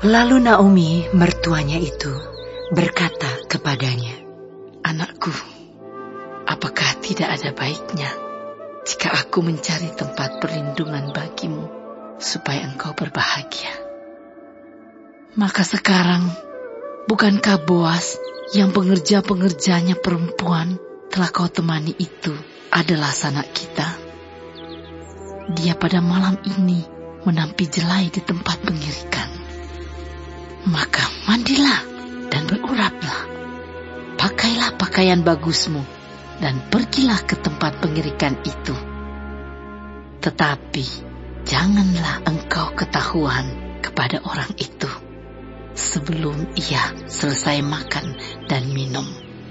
Lalu Naomi, mertuanya itu, berkata kepadanya, "Anakku, apakah tidak ada baiknya jika aku mencari tempat perlindungan bagimu supaya engkau berbahagia? Maka sekarang, bukankah Boas yang pengerja-pengerjanya perempuan telah kau temani itu adalah sanak kita? Dia pada malam ini menampi jelai di tempat pengirikan. Maka mandilah dan beruraplah. Pakailah pakaian bagusmu dan pergilah ke tempat pengirikan itu. Tetapi janganlah engkau ketahuan kepada orang itu sebelum ia selesai makan dan minum.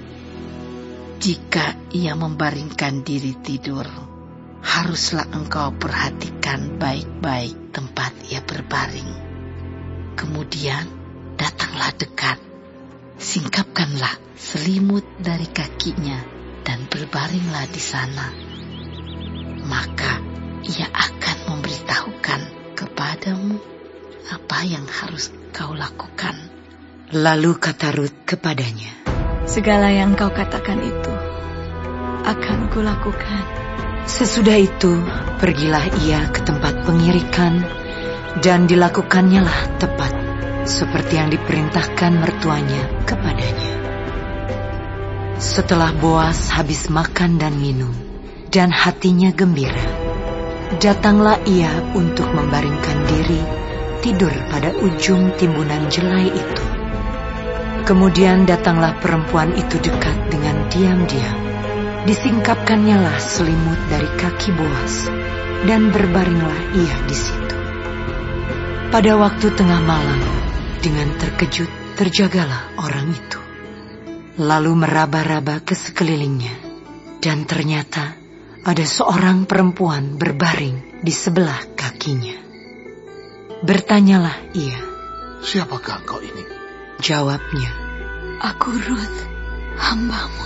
Jika ia membaringkan diri tidur, haruslah engkau perhatikan baik-baik tempat ia berbaring. Kemudian datanglah dekat, singkapkanlah selimut dari kakinya dan berbaringlah di sana. Maka ia akan memberitahukan kepadamu apa yang harus kau lakukan." Lalu kata Rut kepadanya, "Segala yang kau katakan itu akan kulakukan." Sesudah itu pergilah ia ke tempat pengirikan, dan dilakukannya lah tepat seperti yang diperintahkan mertuanya kepadanya. Setelah Boas habis makan dan minum, dan hatinya gembira, datanglah ia untuk membaringkan diri tidur pada ujung timbunan jelai itu. Kemudian datanglah perempuan itu dekat dengan diam-diam. Disingkapkannya lah selimut dari kaki Boas, dan berbaringlah ia di situ. Pada waktu tengah malam, dengan terkejut terjagalah orang itu. Lalu meraba-raba ke sekelilingnya, dan ternyata ada seorang perempuan berbaring di sebelah kakinya. Bertanyalah ia, "Siapakah engkau ini?" Jawabnya, "Aku Rut, hambamu.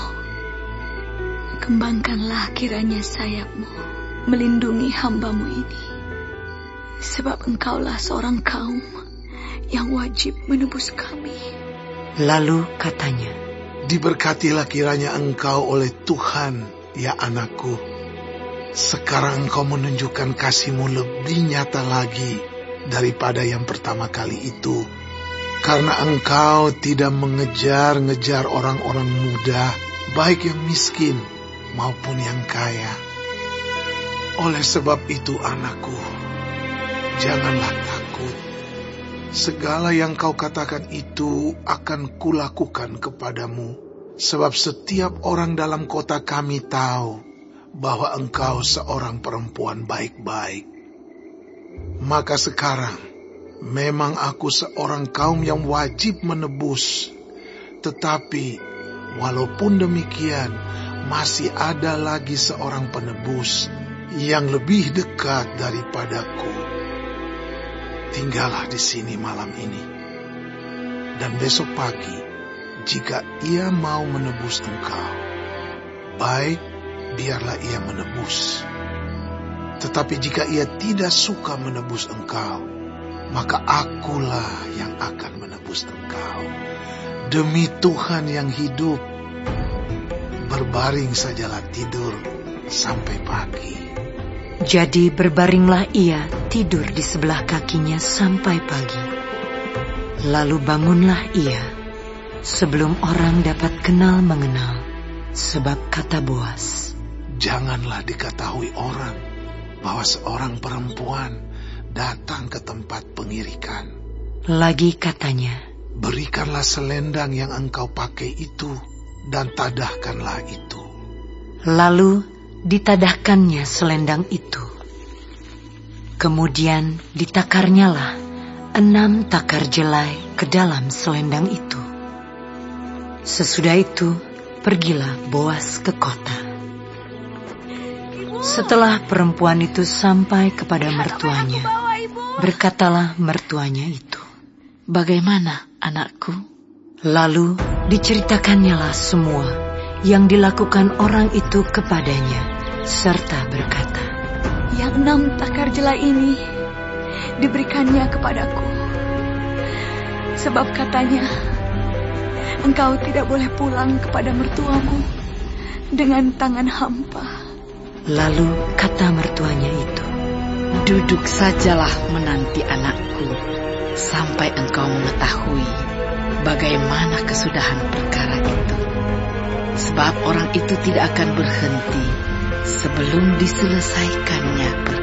Kembangkanlah kiranya sayapmu melindungi hambamu ini, sebab engkaulah seorang kaum yang wajib menebus kami." Lalu katanya, "Diberkatilah kiranya engkau oleh Tuhan, ya anakku. Sekarang engkau menunjukkan kasih-Mu lebih nyata lagi daripada yang pertama kali itu, karena engkau tidak mengejar-ngejar orang-orang muda, baik yang miskin maupun yang kaya. Oleh sebab itu anakku, janganlah takut. Segala yang kau katakan itu akan kulakukan kepadamu, sebab setiap orang dalam kota kami tahu bahwa engkau seorang perempuan baik-baik. Maka sekarang, memang aku seorang kaum yang wajib menebus, tetapi walaupun demikian, masih ada lagi seorang penebus yang lebih dekat daripadaku. Tinggallah di sini malam ini, dan besok pagi, jika ia mau menebus engkau, baik, biarlah ia menebus. Tetapi jika ia tidak suka menebus engkau, maka akulah yang akan menebus engkau. Demi Tuhan yang hidup, berbaring sajalah tidur sampai pagi." Jadi berbaringlah ia tidur di sebelah kakinya sampai pagi. Lalu bangunlah ia, sebelum orang dapat kenal mengenal, sebab kata Boas, "Janganlah diketahui orang bahwa seorang perempuan datang ke tempat pengirikan." Lagi katanya, "Berikanlah selendang yang engkau pakai itu, dan tadahkanlah itu." Lalu ditadahkannya selendang itu. Kemudian ditakarnyalah 6 takar jelai ke dalam selendang itu. Sesudah itu pergilah Boas ke kota. Setelah perempuan itu sampai kepada mertuanya, berkatalah mertuanya itu, "Bagaimana anakku?" Lalu diceritakannya semua yang dilakukan orang itu kepadanya, serta berkata, "Yang 6 takar jelai ini diberikannya kepadaku, Sebab katanya, engkau tidak boleh pulang kepada mertuamu dengan tangan hampa. Lalu kata mertuanya itu, "Duduk sajalah menanti anakku, sampai engkau mengetahui bagaimana kesudahan perkara itu. Sebab orang itu tidak akan berhenti sebelum diselesaikannya